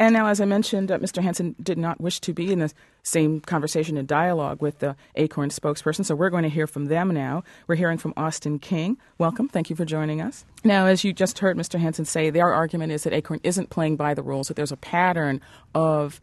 And now, as I mentioned, Mr. Hansen did not wish to be in the same conversation and dialogue with the ACORN spokesperson, so we're going to hear from them now. We're hearing from Austin King. Welcome. Thank you for joining us. Now, as you just heard Mr. Hansen say, their argument is that ACORN isn't playing by the rules, that there's a pattern of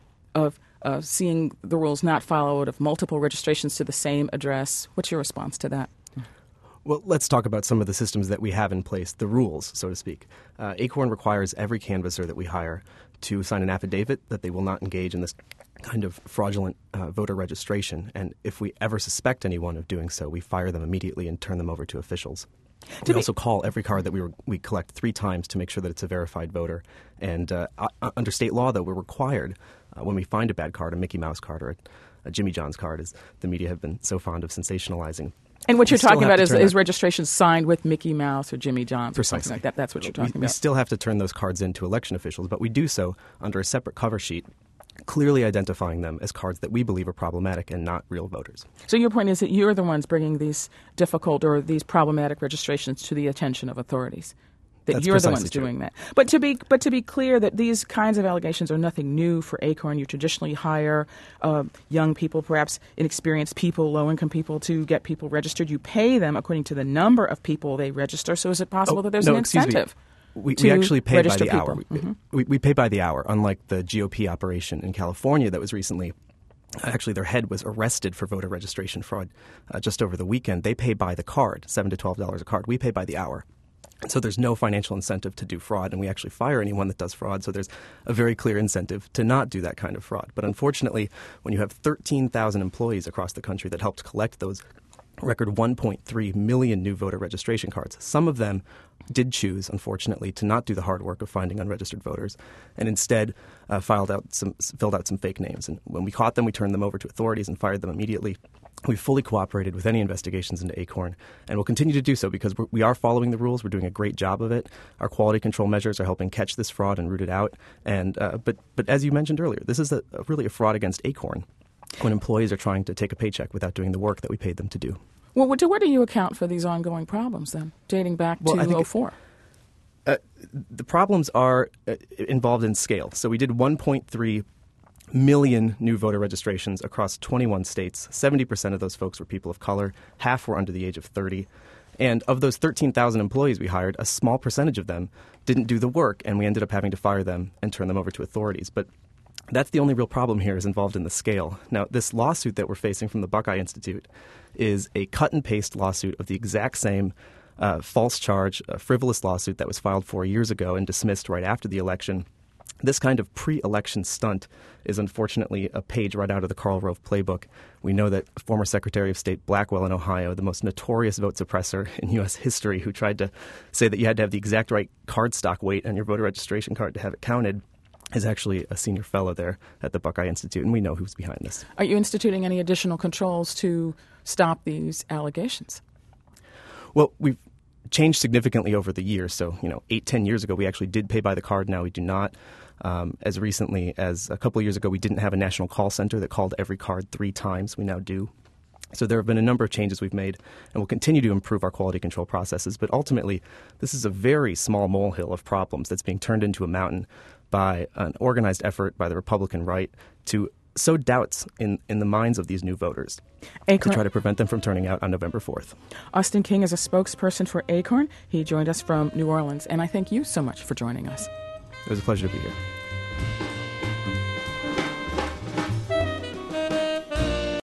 seeing the rules not followed, of multiple registrations to the same address. What's your response to that? Well, let's talk about some of the systems that we have in place, the rules, so to speak. ACORN requires every canvasser that we hire to sign an affidavit that they will not engage in this kind of fraudulent voter registration. And if we ever suspect anyone of doing so, we fire them immediately and turn them over to officials. We also call every card that we collect 3 times to make sure that it's a verified voter. And under state law, though, we're required, when we find a bad card, a Mickey Mouse card or a Jimmy John's card, as the media have been so fond of sensationalizing. And what you're talking about is registrations signed with Mickey Mouse or Jimmy John's or something like that. That's what you're talking about. We still have to turn those cards into election officials, but we do so under a separate cover sheet, clearly identifying them as cards that we believe are problematic and not real voters. So your point is that you're the ones bringing these difficult or these problematic registrations to the attention of authorities. That That's you're the ones true. doing that. But to be clear, that these kinds of allegations are nothing new for ACORN. You traditionally hire young people, perhaps inexperienced people, low-income people, to get people registered. You pay them according to the number of people they register. So is it possible that there's an incentive? We actually pay by the hour. Mm-hmm. We pay by the hour, unlike the GOP operation in California that was recently. Actually, their head was arrested for voter registration fraud just over the weekend. They pay by the card, $7 to $12 a card. We pay by the hour. So there's no financial incentive to do fraud, and we actually fire anyone that does fraud. So there's a very clear incentive to not do that kind of fraud. But unfortunately, when you have 13,000 employees across the country that helped collect those record 1.3 million new voter registration cards, some of them did choose, unfortunately, to not do the hard work of finding unregistered voters and instead filled out some fake names. And when we caught them, we turned them over to authorities and fired them immediately. We fully cooperated with any investigations into ACORN, and we'll continue to do so because we are following the rules. We're doing a great job of it. Our quality control measures are helping catch this fraud and root it out. And but as you mentioned earlier, this is really a fraud against ACORN when employees are trying to take a paycheck without doing the work that we paid them to do. Well, where do you account for these ongoing problems then, dating back to 2004? The problems are involved in scale. So we did 1.3 million new voter registrations across 21 states. 70% of those folks were people of color. Half were under the age of 30. And of those 13,000 employees we hired, a small percentage of them didn't do the work, and we ended up having to fire them and turn them over to authorities. But that's the only real problem here is involved in the scale. Now, this lawsuit that we're facing from the Buckeye Institute is a cut-and-paste lawsuit of the exact same false charge, frivolous lawsuit that was filed 4 years ago and dismissed right after the election. This kind of pre-election stunt is unfortunately a page right out of the Karl Rove playbook. We know that former Secretary of State Blackwell in Ohio, the most notorious vote suppressor in U.S. history, who tried to say that you had to have the exact right cardstock weight on your voter registration card to have it counted, is actually a senior fellow there at the Buckeye Institute, and we know who's behind this. Are you instituting any additional controls to stop these allegations? Well, we've changed significantly over the years. So, 8-10 years ago, we actually did pay by the card. Now we do not. As recently as a couple of years ago, we didn't have a national call center that called every card 3 times. We now do. So there have been a number of changes we've made, and we'll continue to improve our quality control processes. But ultimately, this is a very small molehill of problems that's being turned into a mountain by an organized effort by the Republican right to sow doubts in the minds of these new voters to try to prevent them from turning out on November 4th. Austin King is a spokesperson for ACORN. He joined us from New Orleans, and I thank you so much for joining us. It was a pleasure to be here.